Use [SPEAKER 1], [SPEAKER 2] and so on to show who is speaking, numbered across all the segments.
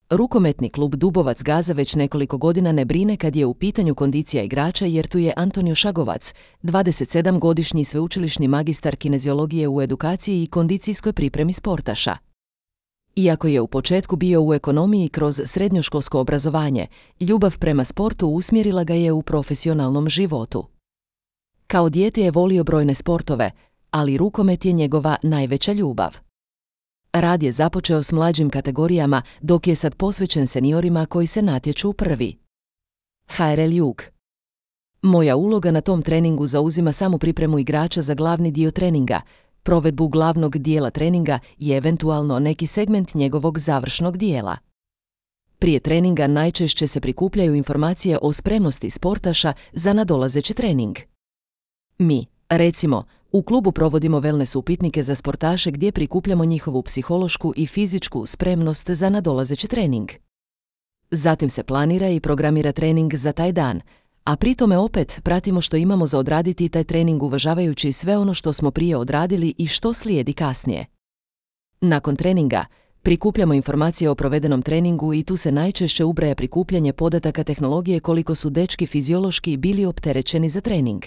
[SPEAKER 1] Rukometni klub Dubovac Gaza već nekoliko godina ne brine kad je u pitanju kondicija igrača jer tu je Antonio Šagovac, 27-godišnji sveučilišni magistar kineziologije u edukaciji i kondicijskoj pripremi sportaša. Iako je u početku bio u ekonomiji kroz srednjoškolsko obrazovanje, ljubav prema sportu usmjerila ga je u profesionalnom životu. Kao dijete je volio brojne sportove, ali rukomet je njegova najveća ljubav. Rad je započeo s mlađim kategorijama, dok je sad posvećen seniorima koji se natječu u prvi. HRL Jug. Moja uloga na tom treningu zauzima samu pripremu igrača za glavni dio treninga, provedbu glavnog dijela treninga i eventualno neki segment njegovog završnog dijela. Prije treninga najčešće se prikupljaju informacije o spremnosti sportaša za nadolazeći trening. Mi, recimo, u klubu provodimo wellness upitnike za sportaše gdje prikupljamo njihovu psihološku i fizičku spremnost za nadolazeći trening. Zatim se planira i programira trening za taj dan, a pri tome opet pratimo što imamo za odraditi taj trening uvažavajući sve ono što smo prije odradili i što slijedi kasnije. Nakon treninga prikupljamo informacije o provedenom treningu i tu se najčešće ubraja prikupljanje podataka tehnologije koliko su dečki fiziološki bili opterećeni za trening.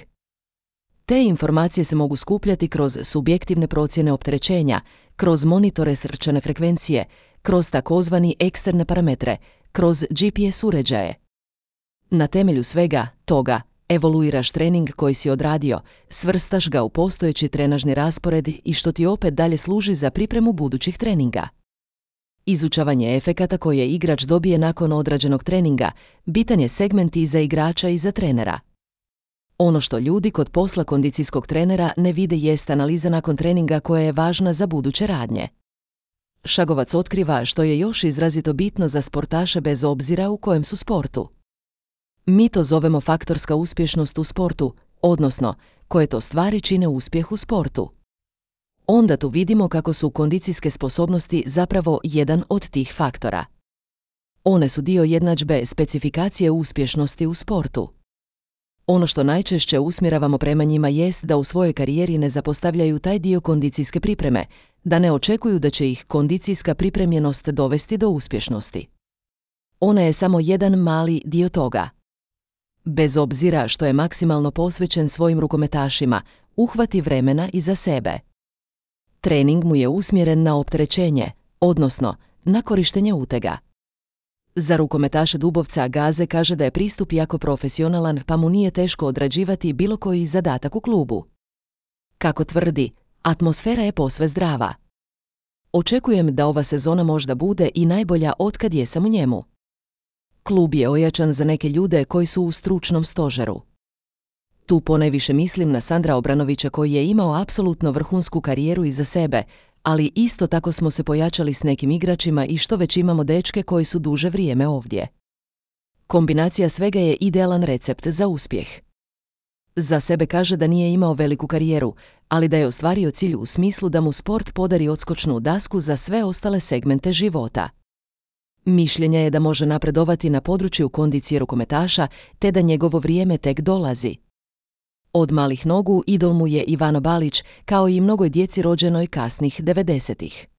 [SPEAKER 1] Te informacije se mogu skupljati kroz subjektivne procjene opterećenja, kroz monitore srčane frekvencije, kroz takozvani eksterne parametre, kroz GPS uređaje. Na temelju svega toga evoluiraš trening koji si odradio, svrstaš ga u postojeći trenažni raspored i što ti opet dalje služi za pripremu budućih treninga. Izučavanje efekata koje igrač dobije nakon odrađenog treninga bitan je segment i za igrača i za trenera. Ono što ljudi kod posla kondicijskog trenera ne vide jest analiza nakon treninga koja je važna za buduće radnje. Šagovac otkriva što je još izrazito bitno za sportaše bez obzira u kojem su sportu. Mi to zovemo faktorska uspješnost u sportu, odnosno koje to stvari čine uspjeh u sportu. Onda tu vidimo kako su kondicijske sposobnosti zapravo jedan od tih faktora. One su dio jednadžbe specifikacije uspješnosti u sportu. Ono što najčešće usmjeravamo prema njima jest da u svojoj karijeri ne zapostavljaju taj dio kondicijske pripreme, da ne očekuju da će ih kondicijska pripremljenost dovesti do uspješnosti. Ona je samo jedan mali dio toga. Bez obzira što je maksimalno posvećen svojim rukometašima, uhvati vremena i za sebe. Trening mu je usmjeren na opterećenje, odnosno na korištenje utega. Za rukometaša Dubovca Gaze kaže da je pristup jako profesionalan pa mu nije teško odrađivati bilo koji zadatak u klubu. Kako tvrdi, atmosfera je posve zdrava. Očekujem da ova sezona možda bude i najbolja otkad jesam u njemu. Klub je ojačan za neke ljude koji su u stručnom stožeru. Tu ponajviše mislim na Sandra Obranovića koji je imao apsolutno vrhunsku karijeru iza sebe, ali isto tako smo se pojačali s nekim igračima i što već imamo dečke koji su duže vrijeme ovdje. Kombinacija svega je idealan recept za uspjeh. Za sebe kaže da nije imao veliku karijeru, ali da je ostvario cilj u smislu da mu sport podari odskočnu dasku za sve ostale segmente života. Mišljenja je da može napredovati na području kondicije rukometaša, te da njegovo vrijeme tek dolazi. Od malih nogu idol mu je Ivano Balić, kao i mnogoj djeci rođenoj kasnih 90-ih.